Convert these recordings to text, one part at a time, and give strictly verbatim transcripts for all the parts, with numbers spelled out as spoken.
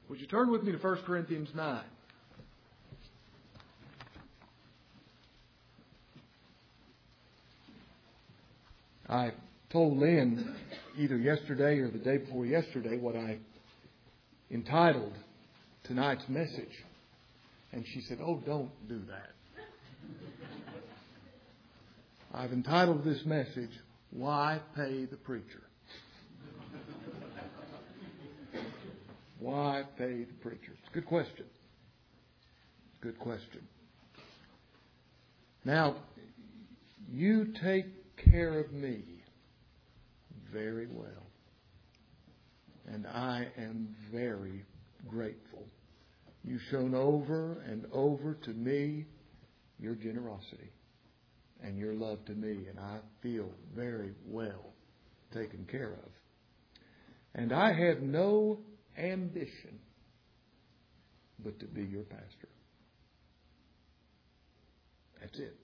Would you turn with me to First Corinthians nine? I told Lynn either yesterday or the day before yesterday what I entitled tonight's message. And she said, "Oh, don't do that." I've entitled this message, "Why Pay the Preacher?" Why pay the preacher? It's a good question. Good question. Now, you take care of me very well. And I am very grateful. You've shown over and over to me your generosity and your love to me. And I feel very well taken care of. And I have no ambition but to be your pastor. That's it.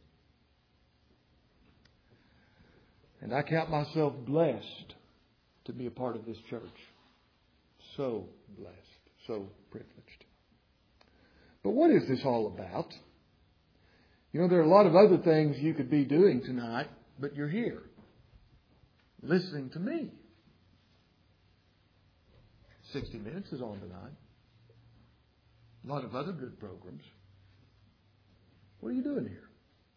And I count myself blessed to be a part of this church. So blessed, so privileged. But what is this all about? You know, there are a lot of other things you could be doing tonight, but you're here, listening to me. sixty minutes is on tonight. A lot of other good programs. What are you doing here?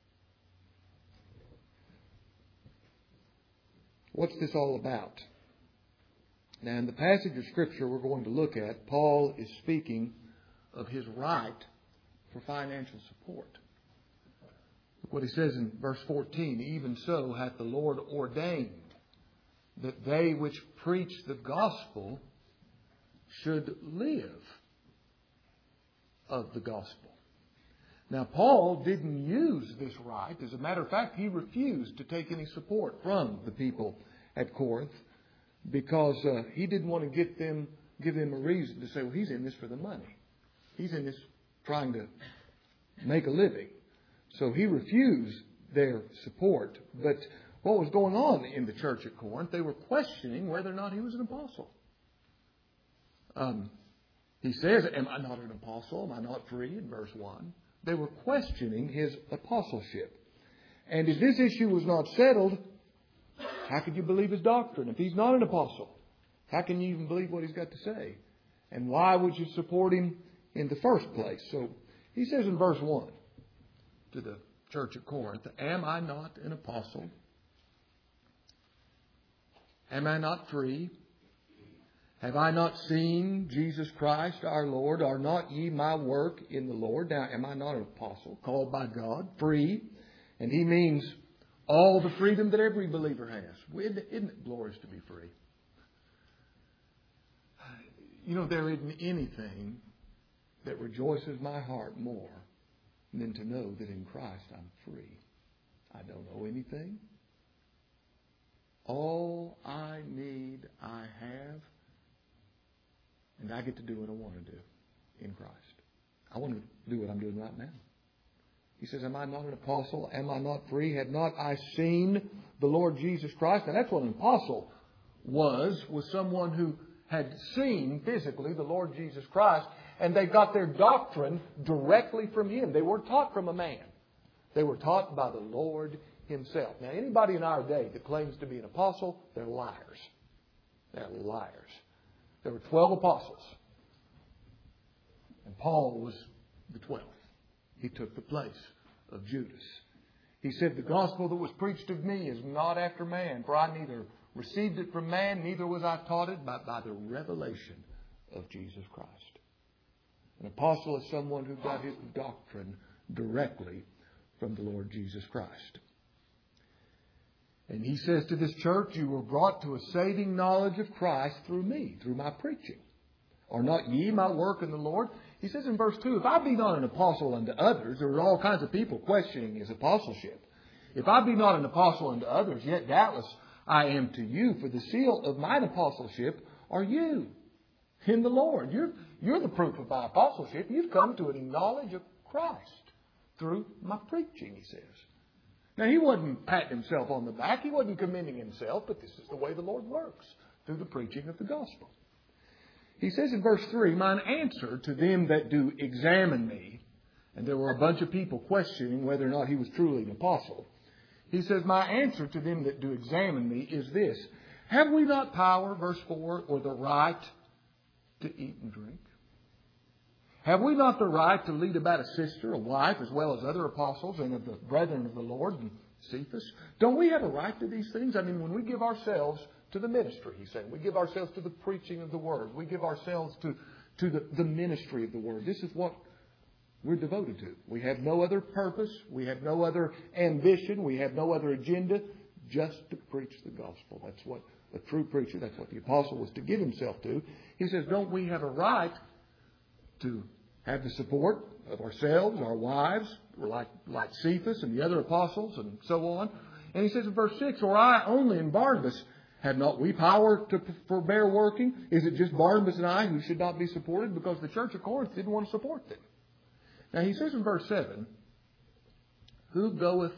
What's this all about? Now, in the passage of Scripture we're going to look at, Paul is speaking of his right for financial support. Look what he says in verse fourteen. "Even so hath the Lord ordained that they which preach the gospel should live of the gospel." Now, Paul didn't use this right. As a matter of fact, he refused to take any support from the people at Corinth because uh, he didn't want to get them, give them a reason to say, well, he's in this for the money. He's in this trying to make a living. So he refused their support. But what was going on in the church at Corinth? They were questioning whether or not he was an apostle. Um, he says, "Am I not an apostle? Am I not free?" in verse one. They were questioning his apostleship. And if this issue was not settled, how could you believe his doctrine? If he's not an apostle, how can you even believe what he's got to say? And why would you support him in the first place? So he says in verse one to the church at Corinth, "Am I not an apostle? Am I not free? Have I not seen Jesus Christ our Lord? Are not ye my work in the Lord?" Now, am I not an apostle, called by God, free? And he means all the freedom that every believer has. Isn't it glorious to be free? You know, there isn't anything that rejoices my heart more than to know that in Christ I'm free. I don't owe anything. All I need, I have. And I get to do what I want to do in Christ. I want to do what I'm doing right now. He says, "Am I not an apostle? Am I not free? Have not I seen the Lord Jesus Christ?" Now that's what an apostle was, was someone who had seen physically the Lord Jesus Christ. And they got their doctrine directly from Him. They weren't taught from a man. They were taught by the Lord Himself. Now anybody in our day that claims to be an apostle, they're liars. They're liars. There were twelve apostles. And Paul was the twelfth. He took the place of Judas. He said, "The gospel that was preached of me is not after man, for I neither received it from man, neither was I taught it, but by the revelation of Jesus Christ." An apostle is someone who got his doctrine directly from the Lord Jesus Christ. And he says to this church, "You were brought to a saving knowledge of Christ through me, through my preaching. Are not ye my work in the Lord?" He says in verse two, "If I be not an apostle unto others," there were all kinds of people questioning his apostleship. "If I be not an apostle unto others, yet doubtless I am to you, for the seal of mine apostleship are you in the Lord." You're, you're the proof of my apostleship. You've come to a knowledge of Christ through my preaching, he says. Now, he wasn't patting himself on the back. He wasn't commending himself, but this is the way the Lord works, through the preaching of the gospel. He says in verse three, mine answer to them that do examine me. And there were a bunch of people questioning whether or not he was truly an apostle. He says, my answer to them that do examine me is this. Have we not power, verse four, or the right to eat and drink? Have we not the right to lead about a sister, a wife, as well as other apostles and of the brethren of the Lord and Cephas? Don't we have a right to these things? I mean, when we give ourselves to the ministry, he's saying, we give ourselves to the preaching of the Word. We give ourselves to, to the, the ministry of the Word. This is what we're devoted to. We have no other purpose. We have no other ambition. We have no other agenda, just to preach the gospel. That's what a true preacher, that's what the apostle was to give himself to. He says, don't we have a right to have the support of ourselves, our wives, like, like Cephas and the other apostles and so on? And he says in verse six, or I only and Barnabas, have not we power to forbear working? Is it just Barnabas and I who should not be supported? Because the church of Corinth didn't want to support them. Now he says in verse seven, who goeth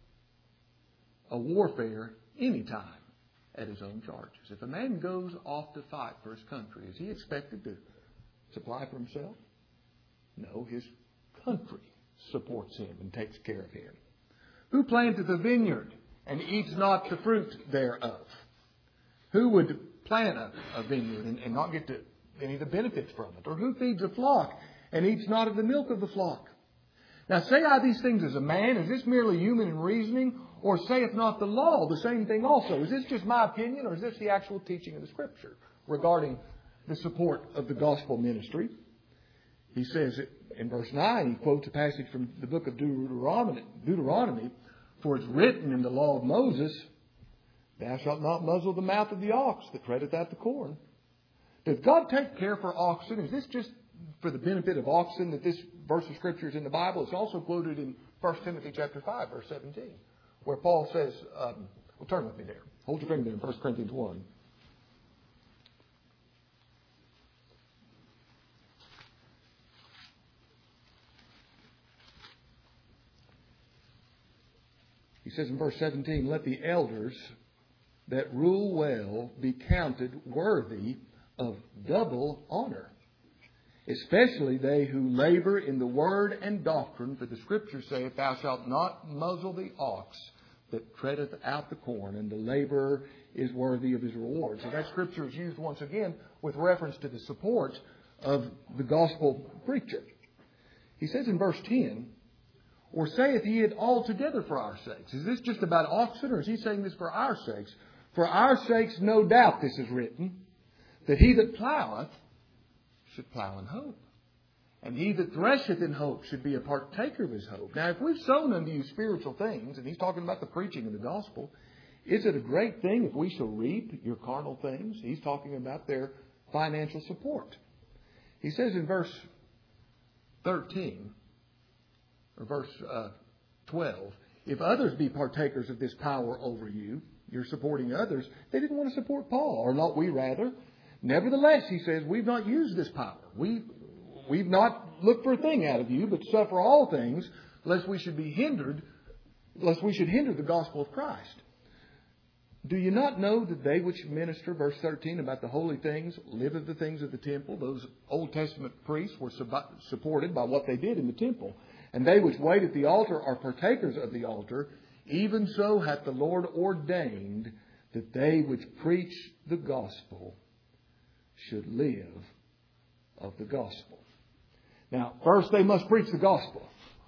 a warfare any time at his own charges? If a man goes off to fight for his country, is he expected to supply for himself? No, his country supports him and takes care of him. Who planteth a vineyard and eats not the fruit thereof? Who would plant a, a vineyard and, and not get to any of the benefits from it? Or who feeds a flock and eats not of the milk of the flock? Now say I these things as a man, is this merely human in reasoning? Or saith not the law the same thing also? Is this just my opinion, or is this the actual teaching of the Scripture regarding the support of the gospel ministry? He says it in verse nine, he quotes a passage from the book of Deuteronomy, Deuteronomy, for it's written in the law of Moses, thou shalt not muzzle the mouth of the ox that treadeth out the corn. Does God take care for oxen? Is this just for the benefit of oxen that this verse of Scripture is in the Bible? It's also quoted in First Timothy chapter five, verse seventeen, where Paul says, um, well, turn with me there. Hold your finger there in First Corinthians one. He says in verse seventeen, let the elders that rule well be counted worthy of double honor, especially they who labor in the word and doctrine. For the Scripture saith, thou shalt not muzzle the ox that treadeth out the corn, and the laborer is worthy of his reward. So that Scripture is used once again with reference to the support of the gospel preacher. He says in verse ten, or saith he it altogether for our sakes? Is this just about oxen, or is he saying this for our sakes? For our sakes, no doubt this is written, that he that ploweth should plow in hope, and he that thresheth in hope should be a partaker of his hope. Now, if we've sown unto you spiritual things, and he's talking about the preaching of the gospel, is it a great thing if we shall reap your carnal things? He's talking about their financial support. He says in verse thirteen, or verse uh, twelve, if others be partakers of this power over you, you're supporting others. They didn't want to support Paul, or not we rather. Nevertheless, he says, we've not used this power. We, we've not looked for a thing out of you, but suffer all things, lest we should be hindered, lest we should hinder the gospel of Christ. Do you not know that they which minister, verse thirteen, about the holy things, live of the things of the temple? Those Old Testament priests were sub- supported by what they did in the temple. And they which wait at the altar are partakers of the altar. Even so hath the Lord ordained that they which preach the gospel should live of the gospel. Now, first they must preach the gospel.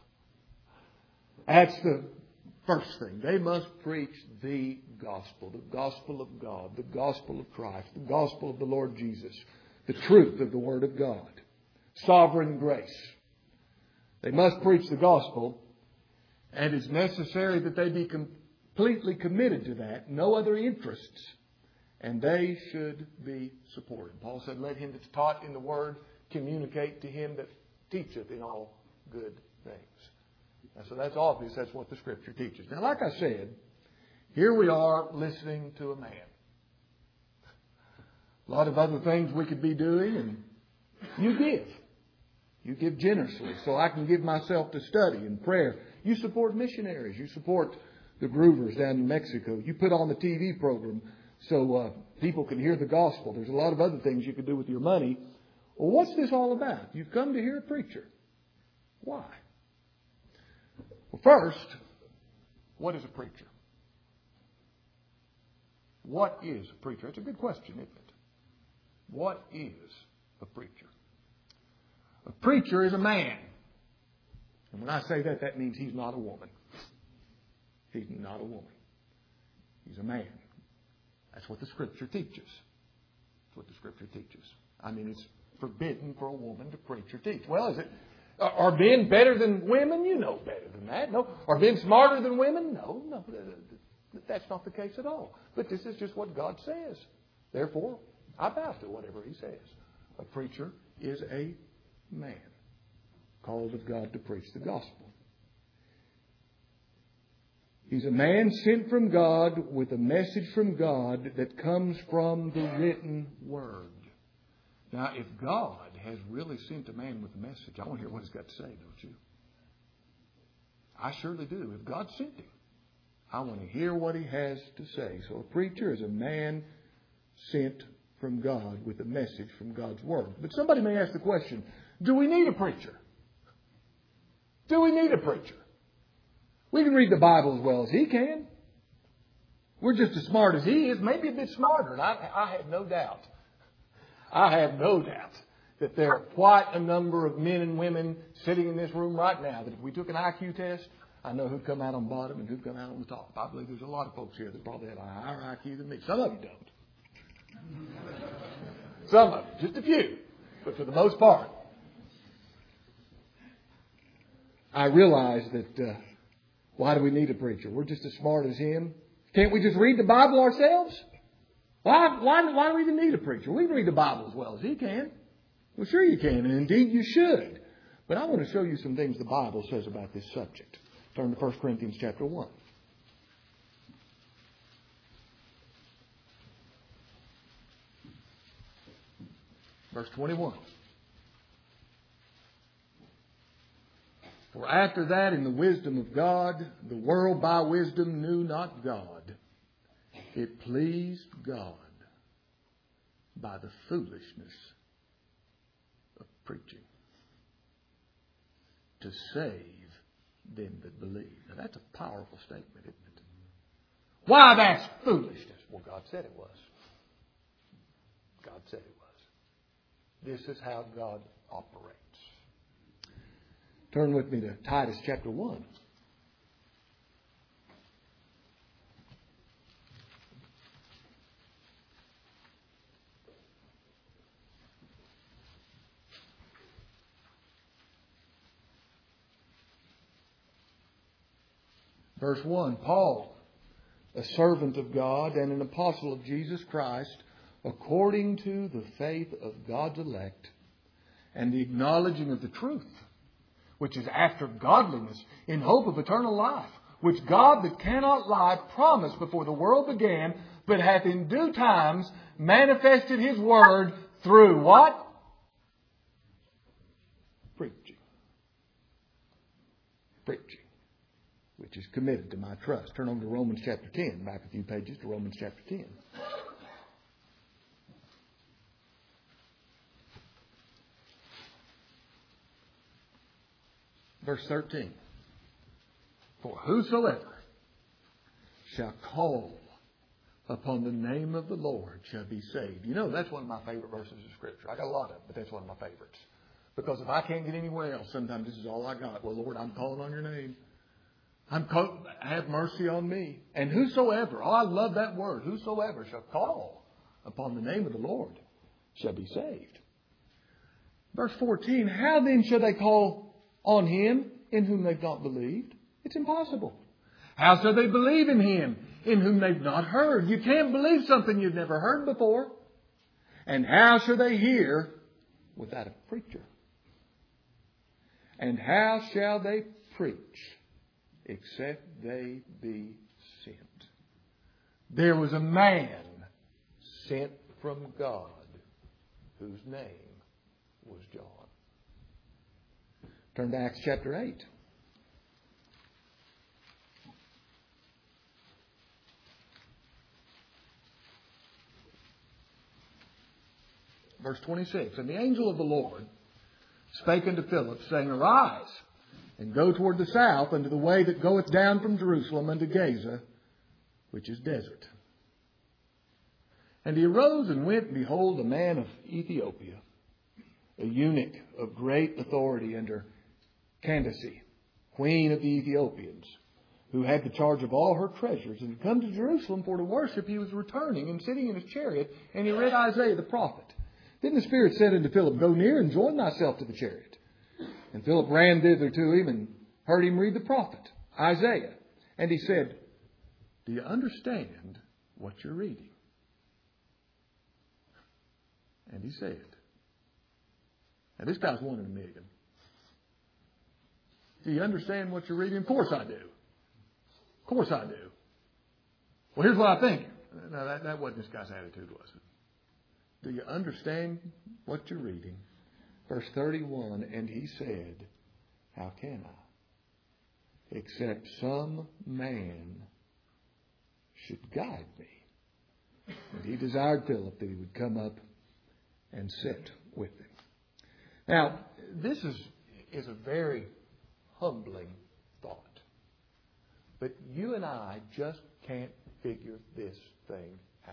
That's the first thing. They must preach the gospel, the gospel of God, the gospel of Christ, the gospel of the Lord Jesus, the truth of the Word of God, sovereign grace. They must preach the gospel, and it's necessary that they be completely committed to that, no other interests, and they should be supported. Paul said, let him that's taught in the Word communicate to him that teacheth in all good things. And so that's obvious. That's what the Scripture teaches. Now, like I said, here we are listening to a man. A lot of other things we could be doing, and you give. You give generously, so I can give myself to study and prayer. You support missionaries. You support the Groovers down in Mexico. You put on the T V program so uh, people can hear the gospel. There's a lot of other things you can do with your money. Well, what's this all about? You've come to hear a preacher. Why? Well, first, what is a preacher? What is a preacher? It's a good question, isn't it? What is a preacher? A preacher is a man. And when I say that, that means he's not a woman. He's not a woman. He's a man. That's what the Scripture teaches. That's what the Scripture teaches. I mean, it's forbidden for a woman to preach or teach. Well, is it? Are men better than women? You know better than that. No. Are men smarter than women? No, no. That's not the case at all. But this is just what God says. Therefore, I bow to whatever He says. A preacher is a man called of God to preach the gospel. He's a man sent from God with a message from God that comes from the written Word. Now, if God has really sent a man with a message, I want to hear what He's got to say, don't you? I surely do. If God sent him, I want to hear what He has to say. So a preacher is a man sent from God with a message from God's Word. But somebody may ask the question, do we need a preacher? Do we need a preacher? We can read the Bible as well as he can. We're just as smart as he is, maybe a bit smarter. And I, I have no doubt, I have no doubt that there are quite a number of men and women sitting in this room right now that if we took an I Q test, I know who'd come out on the bottom and who'd come out on the top. I believe there's a lot of folks here that probably have a higher I Q than me. Some of you don't. Some of you, just a few. But for the most part, I realize that uh, why do we need a preacher? We're just as smart as him. Can't we just read the Bible ourselves? Why, why, why do we even need a preacher? We can read the Bible as well as he can. Well, sure you can, and indeed you should. But I want to show you some things the Bible says about this subject. Turn to First Corinthians chapter one. Verse twenty-one. For after that, in the wisdom of God, the world by wisdom knew not God. It pleased God by the foolishness of preaching to save them that believe. Now that's a powerful statement, isn't it? Why that's foolishness? Well, God said it was. God said it was. This is how God operates. Turn with me to Titus chapter one. Verse one, Paul, a servant of God and an apostle of Jesus Christ, according to the faith of God's elect and the acknowledging of the truth, which is after godliness, in hope of eternal life, which God that cannot lie promised before the world began, but hath in due times manifested His word through what? Preaching. Preaching. Which is committed to my trust. Turn over to Romans chapter ten. Back a few pages to Romans chapter ten. Verse thirteen. For whosoever shall call upon the name of the Lord shall be saved. You know, that's one of my favorite verses of Scripture. I got a lot of them, but that's one of my favorites. Because if I can't get anywhere else, sometimes this is all I got. Well, Lord, I'm calling on your name. I'm call, have mercy on me. And whosoever, oh, I love that word, whosoever shall call upon the name of the Lord shall be saved. Verse fourteen, how then shall they call on Him in whom they've not believed? It's impossible. How shall they believe in Him in whom they've not heard? You can't believe something you've never heard before. And how shall they hear without a preacher? And how shall they preach except they be sent? There was a man sent from God whose name was John. Turn to Acts chapter eight. Verse twenty-six. And the angel of the Lord spake unto Philip, saying, Arise, and go toward the south unto the way that goeth down from Jerusalem unto Gaza, which is desert. And he arose and went, and behold, a man of Ethiopia, a eunuch of great authority under Candace, queen of the Ethiopians, who had the charge of all her treasures, and had come to Jerusalem for to worship. He was returning and sitting in his chariot, and he read Isaiah the prophet. Then the Spirit said unto Philip, Go near and join thyself to the chariot. And Philip ran thither to him and heard him read the prophet, Isaiah. And he said, Do you understand what you're reading? And he said, Now this guy's one in a million. Do you understand what you're reading? Of course I do. Of course I do. Well, here's what I think. No, that, that wasn't this guy's attitude, was it? Do you understand what you're reading? Verse thirty-one, and he said, How can I? Except some man should guide me. And he desired Philip that he would come up and sit with him. Now, this is, is a very humbling thought. But you and I just can't figure this thing out.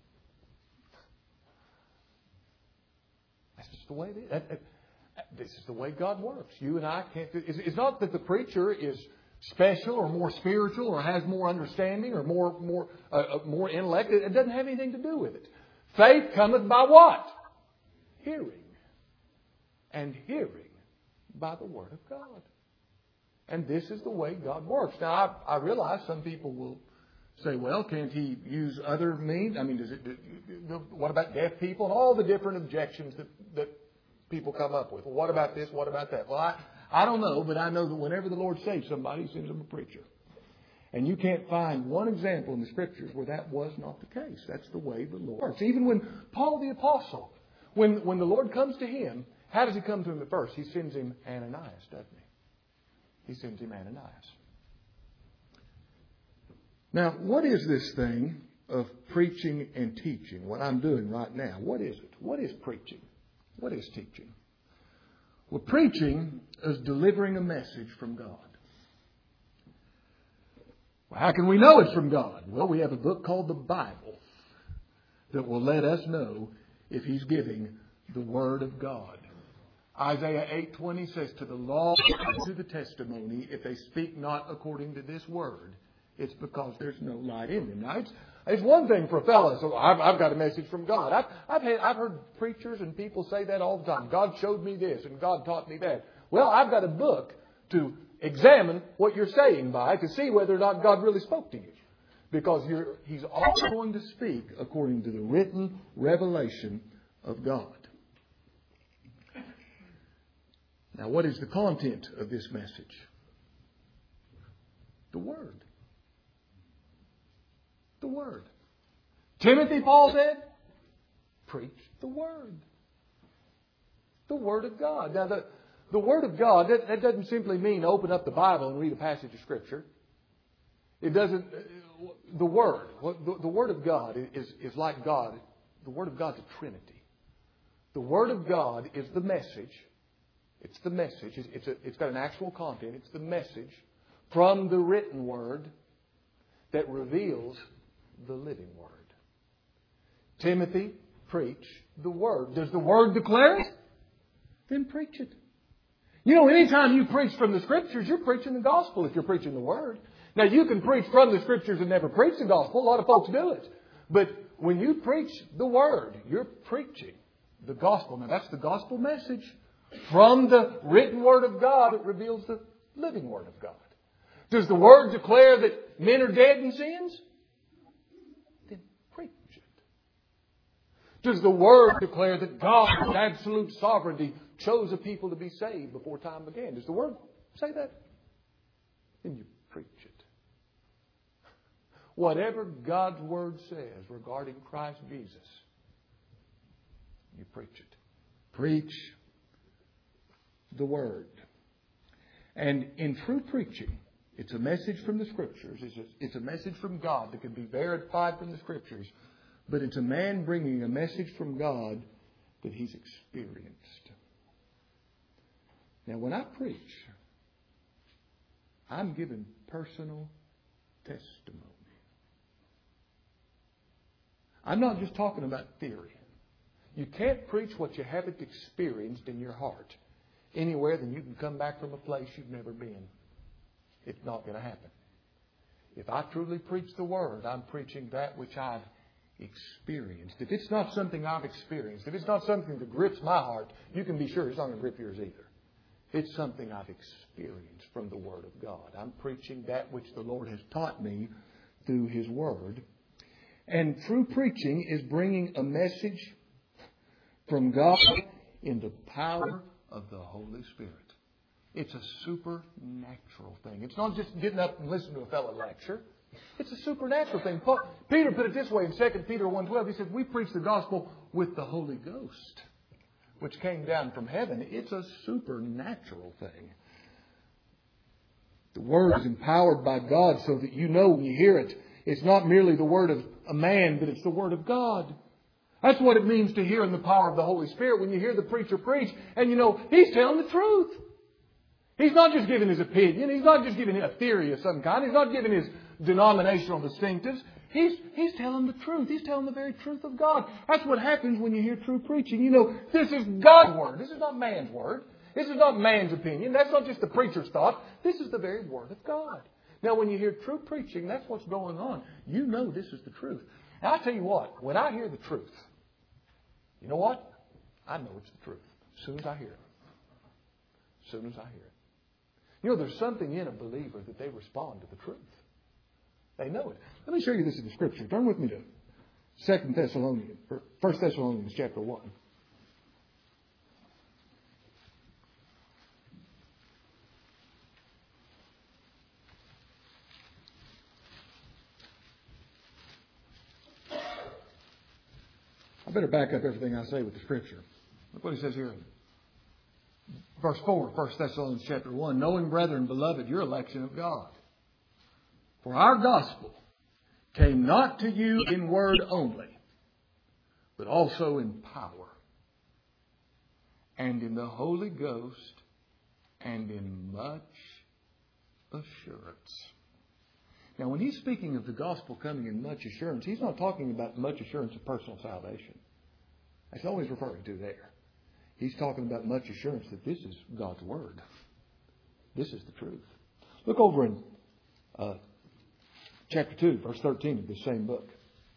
That's just the way it is. That, that, this is the way God works. You and I can't. It's, it's not that the preacher is special or more spiritual or has more understanding or more more uh, more intellect. It, it doesn't have anything to do with it. Faith cometh by what? Hearing. And hearing by the Word of God. And this is the way God works. Now, I, I realize some people will say, well, can't he use other means? I mean, does it? Do, what about deaf people? And all the different objections that, that people come up with. Well, what about this? What about that? Well, I, I don't know, but I know that whenever the Lord saves somebody, He sends them a preacher. And you can't find one example in the Scriptures where that was not the case. That's the way the Lord works. Even when Paul the Apostle, when, when the Lord comes to him, how does He come to him at first? He sends him Ananias, doesn't He? He sends him Ananias. Now, what is this thing of preaching and teaching, what I'm doing right now? What is it? What is preaching? What is teaching? Well, preaching is delivering a message from God. Well, how can we know it's from God? Well, we have a book called the Bible that will let us know if He's giving the Word of God. Isaiah eight twenty says, To the law and to the testimony, if they speak not according to this word, it's because there's no light in them. Now, it's, it's one thing for a fellow. So I've, I've got a message from God. I've, I've, had, I've heard preachers and people say that all the time. God showed me this and God taught me that. Well, I've got a book to examine what you're saying by to see whether or not God really spoke to you. Because you're, He's always going to speak according to the written revelation of God. Now, what is the content of this message? The Word. The Word. Timothy, Paul said, preach the Word. The Word of God. Now, the, the Word of God, that, that doesn't simply mean open up the Bible and read a passage of Scripture. It doesn't, the Word, the, the Word of God is, is like God. The Word of God's a Trinity. The Word of God is the message. It's the message. It's, a, it's got an actual content. It's the message from the written Word that reveals the living Word. Timothy, preach the Word. Does the Word declare it? Then preach it. You know, anytime you preach from the Scriptures, you're preaching the gospel if you're preaching the Word. Now, you can preach from the Scriptures and never preach the gospel. A lot of folks do it. But when you preach the Word, you're preaching the gospel. Now, that's the gospel message. From the written Word of God, it reveals the living Word of God. Does the Word declare that men are dead in sins? Then preach it. Does the Word declare that God, in absolute sovereignty, chose a people to be saved before time began? Does the Word say that? Then you preach it. Whatever God's Word says regarding Christ Jesus, you preach it. Preach the Word. And in true preaching, it's a message from the Scriptures. It's a, it's a message from God that can be verified from the Scriptures. But it's a man bringing a message from God that he's experienced. Now, when I preach, I'm giving personal testimony. I'm not just talking about theory. You can't preach what you haven't experienced in your heart anywhere, then you can come back from a place you've never been. It's not going to happen. If I truly preach the Word, I'm preaching that which I've experienced. If it's not something I've experienced, if it's not something that grips my heart, you can be sure it's not going to grip yours either. It's something I've experienced from the Word of God. I'm preaching that which the Lord has taught me through His Word. And true preaching is bringing a message from God in the power of the Holy Spirit. It's a supernatural thing. It's not just getting up and listening to a fellow lecture. It's a supernatural thing. Peter put it this way in Second Peter one twelve. He said, we preach the gospel with the Holy Ghost, which came down from heaven. It's a supernatural thing. The Word is empowered by God so that you know when you hear it, it's not merely the Word of a man, but it's the Word of God. That's what it means to hear in the power of the Holy Spirit when you hear the preacher preach and you know he's telling the truth. He's not just giving his opinion. He's not just giving a theory of some kind. He's not giving his denominational distinctives. He's, he's telling the truth. He's telling the very truth of God. That's what happens when you hear true preaching. You know, this is God's Word. This is not man's Word. This is not man's opinion. That's not just the preacher's thought. This is the very Word of God. Now, when you hear true preaching, that's what's going on. You know this is the truth. And I tell you what, when I hear the truth, you know what? I know it's the truth as soon as I hear it. As soon as I hear it. You know, there's something in a believer that they respond to the truth. They know it. Let me show you this in the Scripture. Turn with me to Second Thessalonians, or First Thessalonians chapter one. I better back up everything I say with the Scripture. Look what he says here. Verse four, First Thessalonians chapter one. Knowing, brethren, beloved, your election of God. For our gospel came not to you in word only, but also in power, and in the Holy Ghost, and in much assurance. Now, when he's speaking of the gospel coming in much assurance, he's not talking about much assurance of personal salvation. That's all he's referring to there. He's talking about much assurance that this is God's Word. This is the truth. Look over in uh, chapter two, verse thirteen of this same book.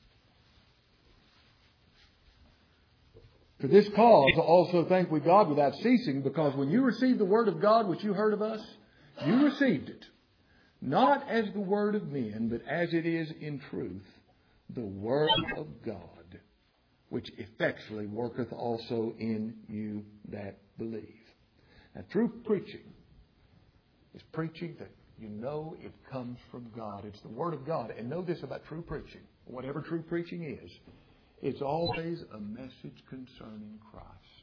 For this cause also thank we God without ceasing, because when you received the Word of God which you heard of us, you received it, not as the word of men, but as it is in truth, the Word of God, which effectually worketh also in you that believe. Now, true preaching is preaching that you know it comes from God. It's the Word of God. And know this about true preaching. Whatever true preaching is, it's always a message concerning Christ.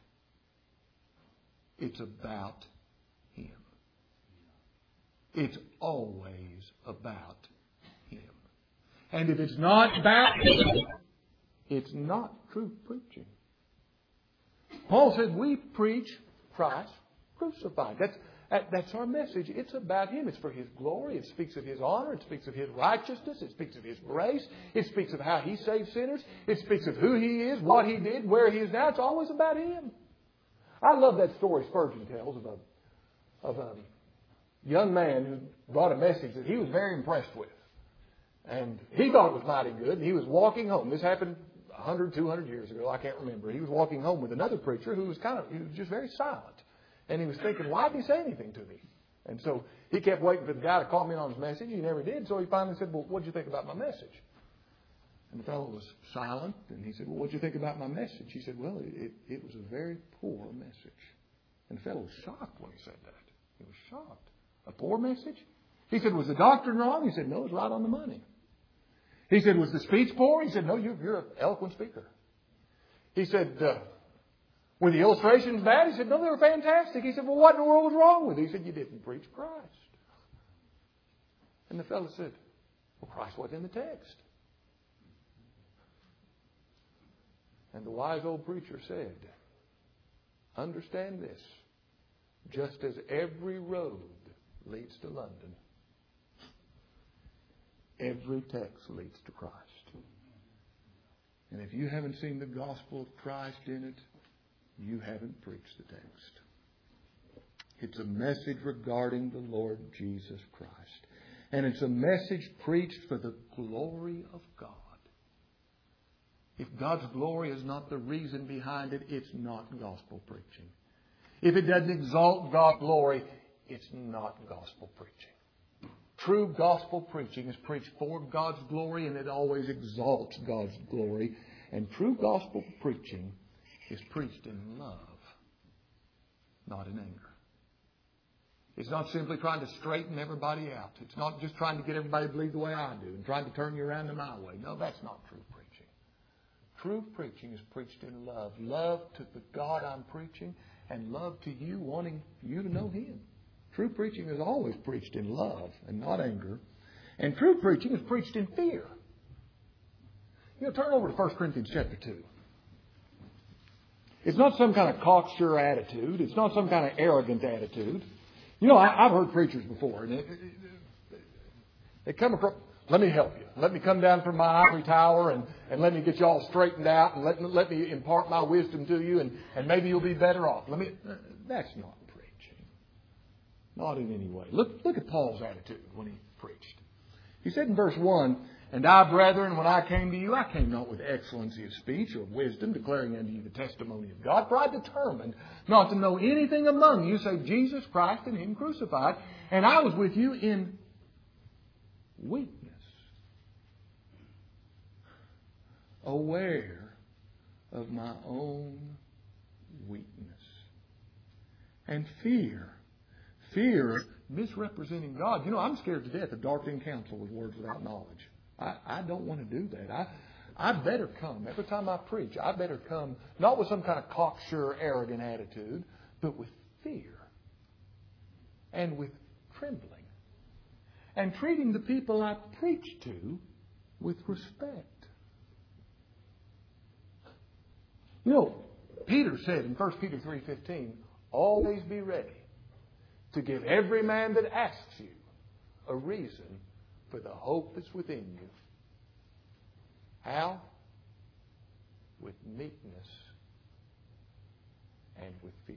It's about Him. It's always about Him. And if it's not about Him, it's not true preaching. Paul said we preach Christ crucified. That's, that, that's our message. It's about Him. It's for His glory. It speaks of His honor. It speaks of His righteousness. It speaks of His grace. It speaks of how He saved sinners. It speaks of who He is, what He did, where He is now. It's always about Him. I love that story Spurgeon tells of a, of a young man who brought a message that he was very impressed with. And he thought it was mighty good. And he was walking home. This happened one hundred, two hundred years ago. I can't remember. He was walking home with another preacher who was kind of, he was just very silent. And he was thinking, why didn't he say anything to me? And so he kept waiting for the guy to comment on his message. He never did. So he finally said, well, what did you think about my message? And the fellow was silent. And he said, well, what did you think about my message? He said, well, it, it was a very poor message. And the fellow was shocked when he said that. He was shocked. A poor message? He said, was the doctrine wrong? He said, no, it's right on the money. He said, was the speech poor? He said, no, you're, you're an eloquent speaker. He said, uh, were the illustrations bad? He said, no, they were fantastic. He said, well, what in the world was wrong with it? He said, you didn't preach Christ. And the fellow said, well, Christ wasn't in the text. And the wise old preacher said, understand this, just as every road leads to London, every text leads to Christ. And if you haven't seen the gospel of Christ in it, you haven't preached the text. It's a message regarding the Lord Jesus Christ. And it's a message preached for the glory of God. If God's glory is not the reason behind it, it's not gospel preaching. If it doesn't exalt God's glory, it's not gospel preaching. True gospel preaching is preached for God's glory, and it always exalts God's glory. And true gospel preaching is preached in love, not in anger. It's not simply trying to straighten everybody out. It's not just trying to get everybody to believe the way I do and trying to turn you around to my way. No, that's not true preaching. True preaching is preached in love. Love to the God I'm preaching and love to you, wanting you to know Him. True preaching is always preached in love and not anger. And true preaching is preached in fear. You know, turn over to First Corinthians chapter two. It's not some kind of cocksure attitude. It's not some kind of arrogant attitude. You know, I, I've heard preachers before, and it, it, it, they come across, let me help you. Let me come down from my ivory tower and, and let me get you all straightened out and let, let me impart my wisdom to you and, and maybe you'll be better off. Let me. That's not preaching. Not in any way. Look, look at Paul's attitude when he preached. He said in verse one, and I, brethren, when I came to you, I came not with excellency of speech or of wisdom, declaring unto you the testimony of God. For I determined not to know anything among you save Jesus Christ and Him crucified. And I was with you in weakness, aware of my own weakness, and fear. Fear misrepresenting God. You know, I'm scared to death of darkening counsel with words without knowledge. I, I don't want to do that. I, I better come. Every time I preach, I better come not with some kind of cocksure, arrogant attitude, but with fear and with trembling. And treating the people I preach to with respect. You know, Peter said in First Peter three fifteen, always be ready to give every man that asks you a reason for the hope that's within you. How? With meekness and with fear.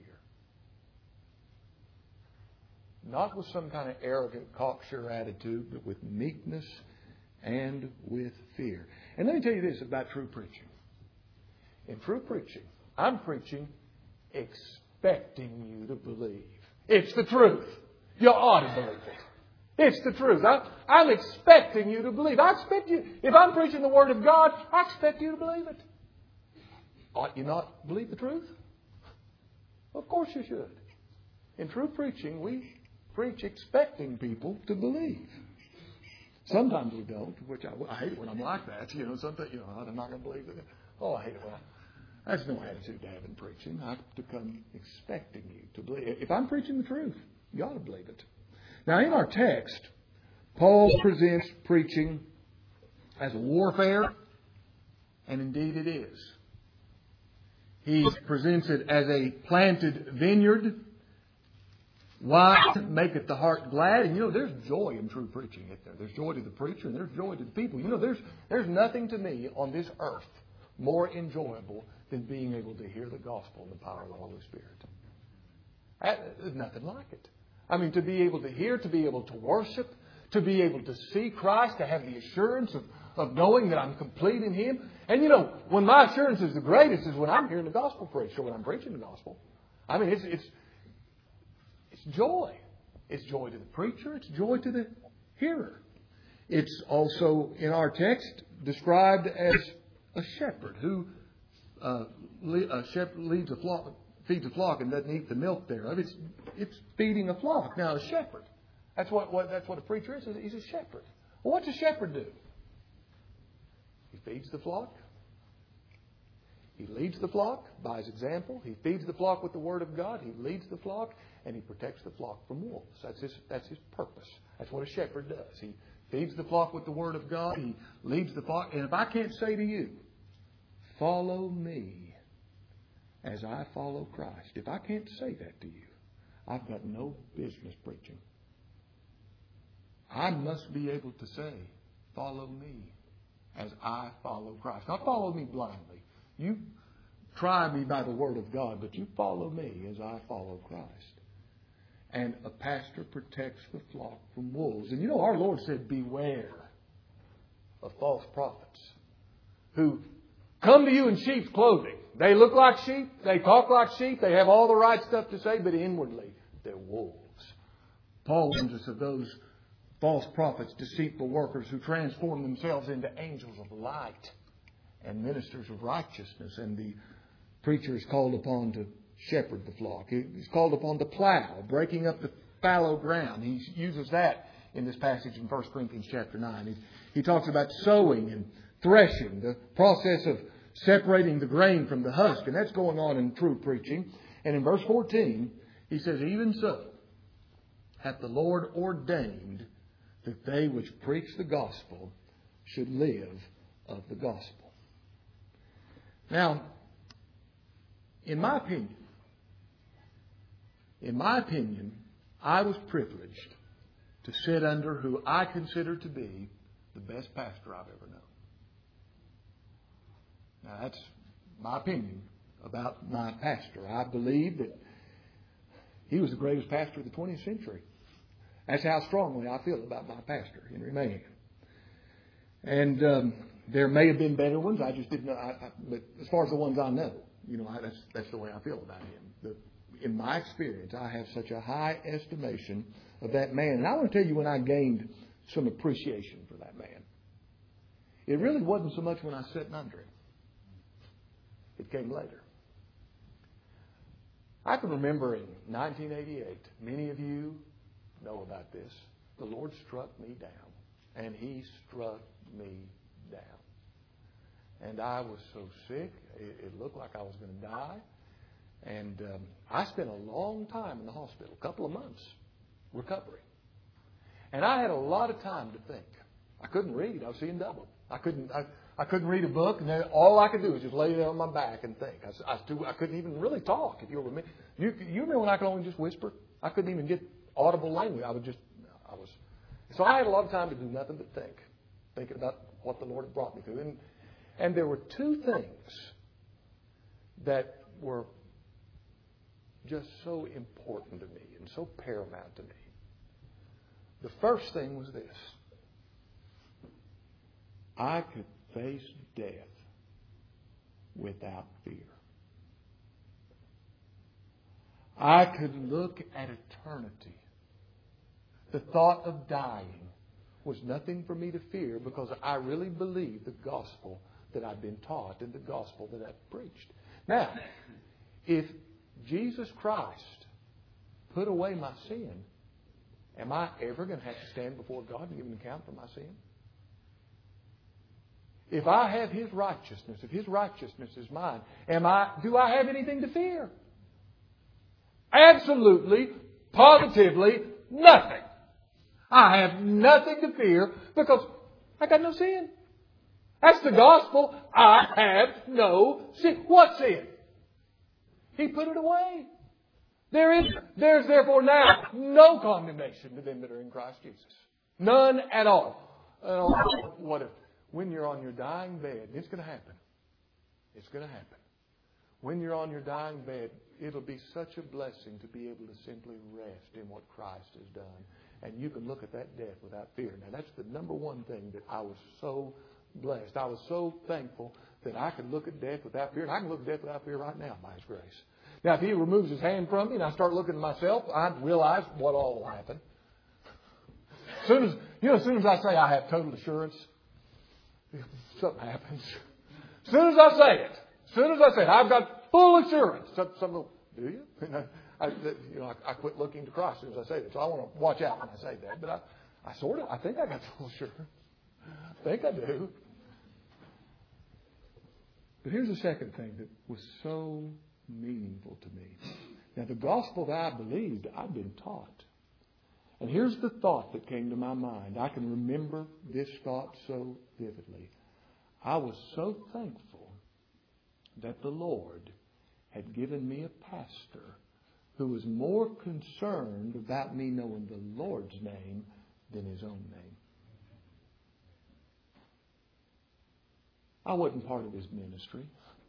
Not with some kind of arrogant, cocksure attitude, but with meekness and with fear. And let me tell you this about true preaching. In true preaching, I'm preaching expecting you to believe. It's the truth. You ought to believe it. It's the truth. I, I'm expecting you to believe. I expect you, if I'm preaching the Word of God, I expect you to believe it. Ought you not believe the truth? Of course you should. In true preaching, we preach expecting people to believe. Sometimes we don't, which I, I hate it when I'm like that. You know, sometimes, you know, I'm not going to believe it. Oh, I hate it when I... That's no attitude to have in preaching. I have to come expecting you to believe. If I'm preaching the truth, you ought to believe it. Now, in our text, Paul presents preaching as a warfare, and indeed it is. He presents it as a planted vineyard. Wine maketh the heart glad. And you know, there's joy in true preaching, isn't there? There's joy to the preacher and there's joy to the people. You know, there's there's nothing to me on this earth more enjoyable than being able to hear the gospel in the power of the Holy Spirit. There's nothing like it. I mean, to be able to hear, to be able to worship, to be able to see Christ, to have the assurance of, of knowing that I'm complete in Him. And you know, when my assurance is the greatest is when I'm hearing the gospel preached or when I'm preaching the gospel. I mean, it's it's it's joy. It's joy to the preacher. It's joy to the hearer. It's also, in our text, described as a shepherd who uh, a shepherd leads a flock, feeds a flock and doesn't eat the milk thereof. It's it's feeding a flock. Now, a shepherd, that's what, what that's what a preacher is. He's a shepherd. Well, what's a shepherd do? He feeds the flock. He leads the flock by his example. He feeds the flock with the Word of God. He leads the flock and he protects the flock from wolves. That's his that's his purpose. That's what a shepherd does. He feeds the flock with the Word of God. He leads the flock. And if I can't say to you, follow me as I follow Christ. If I can't say that to you, I've got no business preaching. I must be able to say, follow me as I follow Christ. Not follow me blindly. You try me by the Word of God, but you follow me as I follow Christ. And a pastor protects the flock from wolves. And you know, our Lord said, beware of false prophets who come to you in sheep's clothing. They look like sheep. They talk like sheep. They have all the right stuff to say, but inwardly they're wolves. Paul warns us of those false prophets, deceitful workers who transform themselves into angels of light and ministers of righteousness. And the preacher is called upon to shepherd the flock. He's called upon to plow, breaking up the fallow ground. He uses that in this passage in First Corinthians chapter nine. He, he talks about sowing and threshing, the process of separating the grain from the husk. And that's going on in true preaching. And in verse fourteen, he says, even so hath the Lord ordained that they which preach the gospel should live of the gospel. Now, in my opinion, in my opinion, I was privileged to sit under who I consider to be the best pastor I've ever known. Now, that's my opinion about my pastor. I believe that he was the greatest pastor of the twentieth century. That's how strongly I feel about my pastor, Henry Mahan. And um, there may have been better ones. I just didn't know. I, I, but as far as the ones I know, you know, I, that's that's the way I feel about him. The, in my experience, I have such a high estimation of that man. And I want to tell you when I gained some appreciation for that man. It really wasn't so much when I was sitting under him. It came later. I can remember in nineteen eighty-eight, many of you know about this. The Lord struck me down. And He struck me down. And I was so sick, it, it looked like I was going to die. And um, I spent a long time in the hospital, a couple of months, recovering. And I had a lot of time to think. I couldn't read. I was seeing double. I couldn't I, I couldn't read a book, and then all I could do was just lay there on my back and think. I, I, still, I couldn't even really talk, if you remember. You, you remember when I could only just whisper? I couldn't even get audible language. I would just, I was... So I had a lot of time to do nothing but think. Thinking about what the Lord had brought me through. And, and there were two things that were just so important to me and so paramount to me. The first thing was this. I could face death without fear. I could look at eternity. The thought of dying was nothing for me to fear because I really believed the gospel that I'd been taught and the gospel that I'd preached. Now, if Jesus Christ put away my sin, am I ever going to have to stand before God and give an account for my sin? If I have His righteousness, if His righteousness is mine, am I? Do I have anything to fear? Absolutely, positively, nothing. I have nothing to fear because I got no sin. That's the gospel. I have no sin. What sin? He put it away. There is, there's therefore now no condemnation to them that are in Christ Jesus. None at all. Uh, what if, when you're on your dying bed, it's going to happen. It's going to happen. When you're on your dying bed, it'll be such a blessing to be able to simply rest in what Christ has done. And you can look at that death without fear. Now, that's the number one thing that I was so blessed. I was so thankful that I could look at death without fear. And I can look at death without fear right now by His grace. Now, if He removes His hand from me and I start looking at myself, I realize what all will happen. As soon as, you know, as soon as I say I have total assurance, something happens. As soon as I say it, as soon as I say it, I've got full assurance. Some, some will, do you? I, you know, I, I quit looking to Christ as soon as I say that. So I want to watch out when I say that. But I, I sort of, I think I got full assurance. I think I do. But here's the second thing that was so meaningful to me. Now, the gospel that I believed, I'd been taught. And here's the thought that came to my mind. I can remember this thought so vividly. I was so thankful that the Lord had given me a pastor who was more concerned about me knowing the Lord's name than his own name. I wasn't part of his ministry.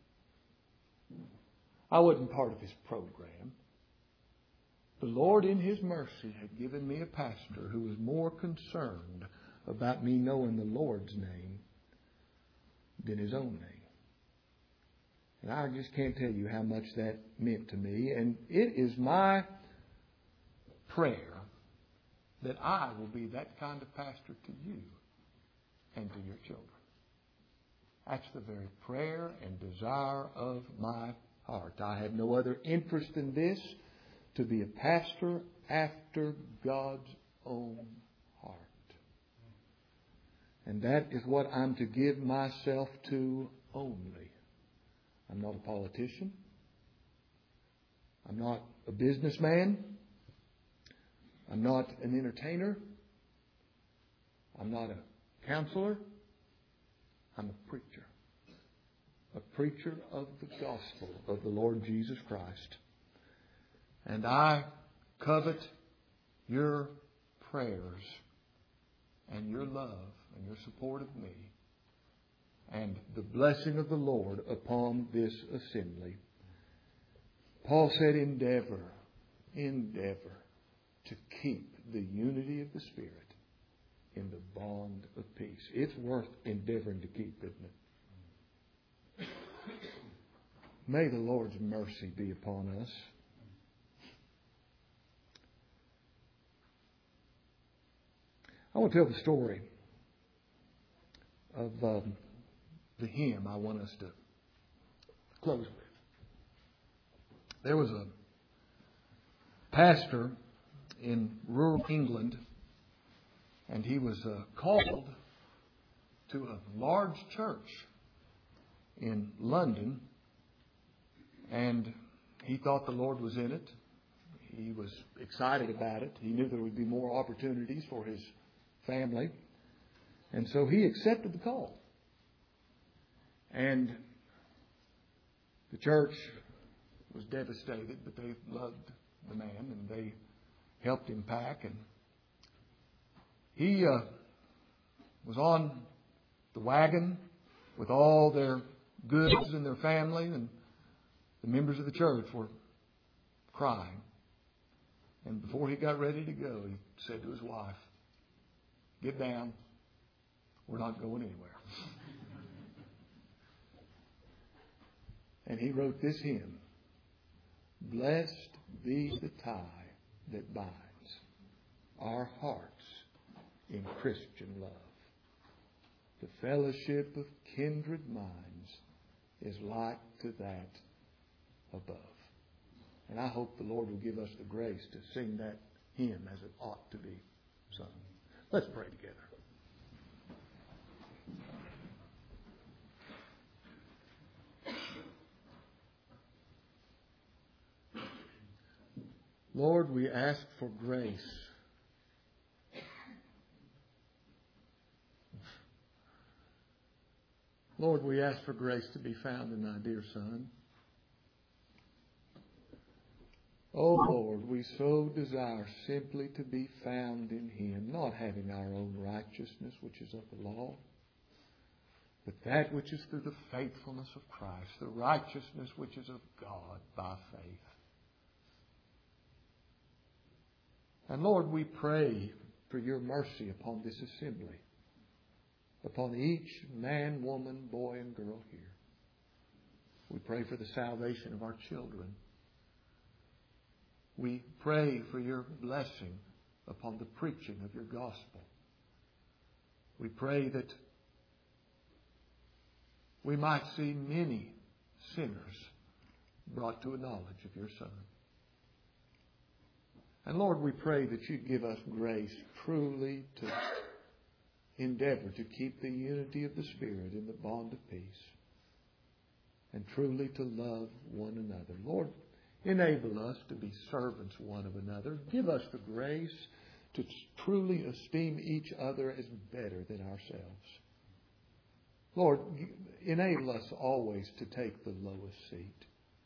I wasn't part of his program. The Lord in His mercy had given me a pastor who was more concerned about me knowing the Lord's name than his own name. And I just can't tell you how much that meant to me. And it is my prayer that I will be that kind of pastor to you and to your children. That's the very prayer and desire of my heart. I have no other interest in this, to be a pastor after God's own heart. And that is what I'm to give myself to only. I'm not a politician. I'm not a businessman. I'm not an entertainer. I'm not a counselor. I'm a preacher. A preacher of the gospel of the Lord Jesus Christ. And I covet your prayers and your love and your support of me and the blessing of the Lord upon this assembly. Paul said, endeavor, endeavor to keep the unity of the Spirit in the bond of peace. It's worth endeavoring to keep, isn't it? May the Lord's mercy be upon us. I want to tell the story of um, the hymn I want us to close with. There was a pastor in rural England, and he was uh, called to a large church in London, and he thought the Lord was in it. He was excited about it. He knew there would be more opportunities for his family. And so he accepted the call. And the church was devastated, but they loved the man and they helped him pack. And he uh, was on the wagon with all their goods and their family, and the members of the church were crying. And before he got ready to go, he said to his wife, "Get down. We're not going anywhere." And he wrote this hymn: "Blessed be the tie that binds our hearts in Christian love. The fellowship of kindred minds is like to that above." And I hope the Lord will give us the grace to sing that hymn as it ought to be sung. Let's pray together. Lord, we ask for grace. Lord, we ask for grace to be found in Thy dear Son. Oh Lord, we so desire simply to be found in Him, not having our own righteousness, which is of the law, but that which is through the faithfulness of Christ, the righteousness which is of God by faith. And Lord, we pray for your mercy upon this assembly, upon each man, woman, boy, and girl here. We pray for the salvation of our children. We pray for your blessing upon the preaching of your gospel. We pray that we might see many sinners brought to a knowledge of your Son. And Lord, we pray that you'd give us grace truly to endeavor to keep the unity of the Spirit in the bond of peace, and truly to love one another. Lord, enable us to be servants one of another. Give us the grace to truly esteem each other as better than ourselves. Lord, enable us always to take the lowest seat.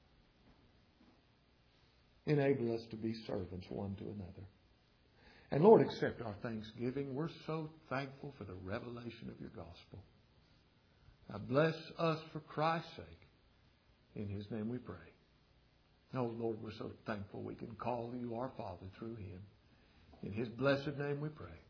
Enable us to be servants one to another. And Lord, accept our thanksgiving. We're so thankful for the revelation of your gospel. Now bless us for Christ's sake. In His name we pray. Oh Lord, we're so thankful we can call you our Father through Him. In His blessed name we pray.